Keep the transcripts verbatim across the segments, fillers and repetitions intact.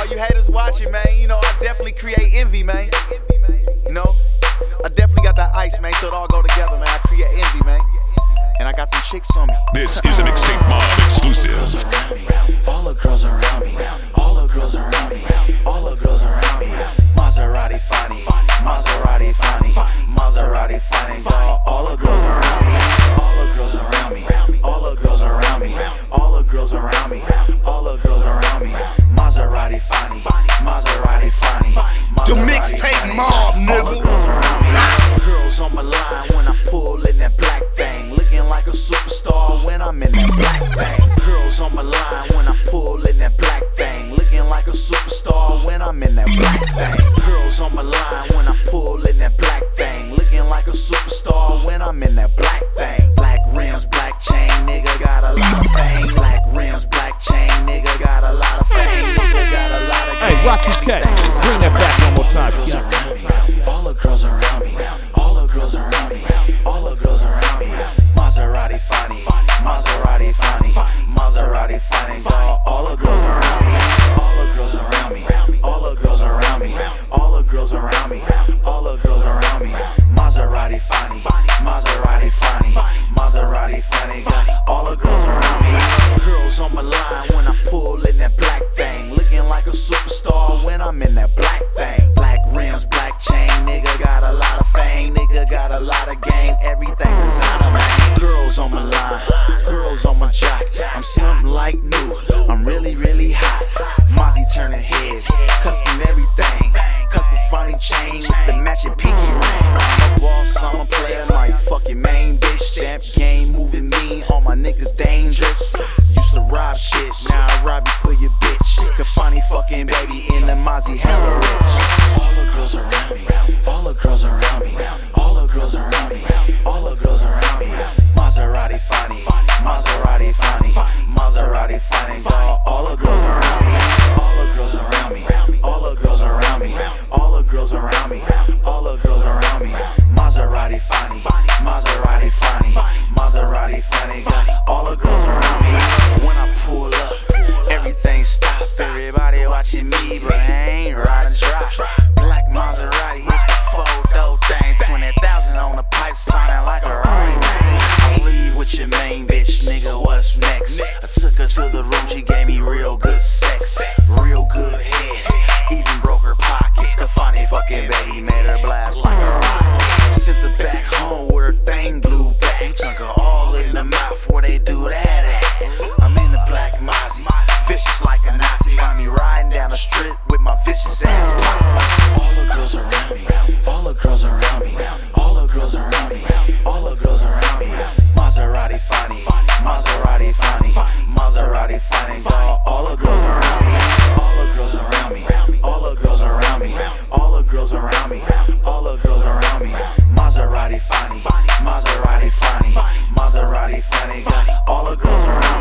all you haters watching, man, you know, I definitely create envy, man. You know, I definitely got that ice, man, so it all go together, man. I create envy, man. And I got them chicks on me. This is an Mixtape Mob exclusive. All the girls around me, all the girls around me, all the girls around me. Maserati funny, Maserati funny, Maserati funny. All the girls around me, all the girls around me, all the girls around me, all the girls around me, all the girls around me. Maserati funny, Maserati funny. The Mixtape Mob, nigga. Girls on my line when I pull in that black thing, looking like a superstar when I'm in that black thing. Girls on my line when I pull in that black thing, looking like a superstar when I'm in that black thing. Girls on my line when I pull in that black thing, looking like a superstar when I'm in that black thing. Black rims, black chain, nigga got a lot of fame. Black rims, black chain, nigga got a lot of fame. Nigga got a lot of Hey, Rocky K, bring that back one more time. Yeah. All the girls around me, all the girls around me, all the girls around me. Maserati funny, Maserati funny, Maserati funny. All the girls around me, all the girls around me, all the girls around me, all the girls around me, all the girls around me. Maserati funny, Maserati funny, Maserati funny. All the girls around me. Girls on my line when I pull in that black thing, looking like a superstar when I'm in that black thing. Black rims, black chain, nigga got a lot of fame, nigga got a lot of game, everything designer, man. Girls on my line, girls on my jock, I'm something like new, I'm really, really hot. Mozzie turning heads, custom everything, custom funny chain, the matching pinky ring. I'm a boss, I'm a player, my fucking main bitch. Stamp game, moving mean, all my niggas dangerous. Used to rob shit, now I rob you for your bitch. Cause funny fucking baby in the Mozzie hella rich. All the girls around me, all the girls around me, all the girls around me, all the girls around me. Maserati funny, Maserati funny, Maserati funny. All the girls around me, all the girls around me, all the girls around me, all the girls around me, all the girls around me. Maserati funny, Maserati funny, Maserati funny. All the girls around me. When I pull up, everything stops. Everybody watching me, but I ain't riding dry. Black Maserati, it's the photo thing. Twenty thousand on the pipe, sounding like a ring. I leave with your main bitch, nigga. What's next? I took her to the room, she gave me real good sex, real good head, even broke her pockets. Cause funny fucking baby made her blast like a rocket. Sent her back home with her thing blew back. We took her all in the mouth where they do that at. I'm in the black Mozzie, vicious like a Nazi. Find me riding down the strip with my vicious ass posse. All the girls around me, all the girls around me, all the girls around me, all the girls around me. Maserati funny, Maserati funny, Maserati funny. All the girls around me, all the girls around me, all the girls around me, all the girls around me, all the girls around me. Maserati funny, Maserati funny, Maserati funny. All the girls around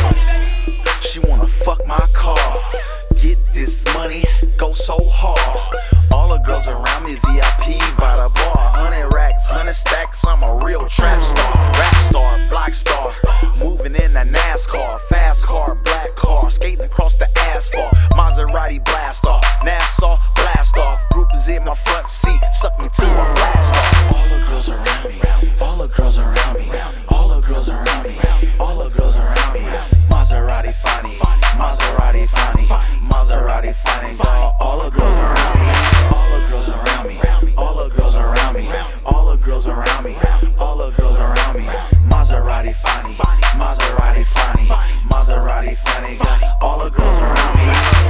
me. She wanna fuck my car, get this money, go so hard. All the girls around me, V I P by the bar. Hundred racks, hundred stacks, I'm a real trap star. Rap star, block star, moving in that NASCAR. Fast car, black car, skating across the asphalt. Maserati blast off, Nassau blast off. Group is in my front seat, suck me to a blast off. All the girls around me, all the girls around me.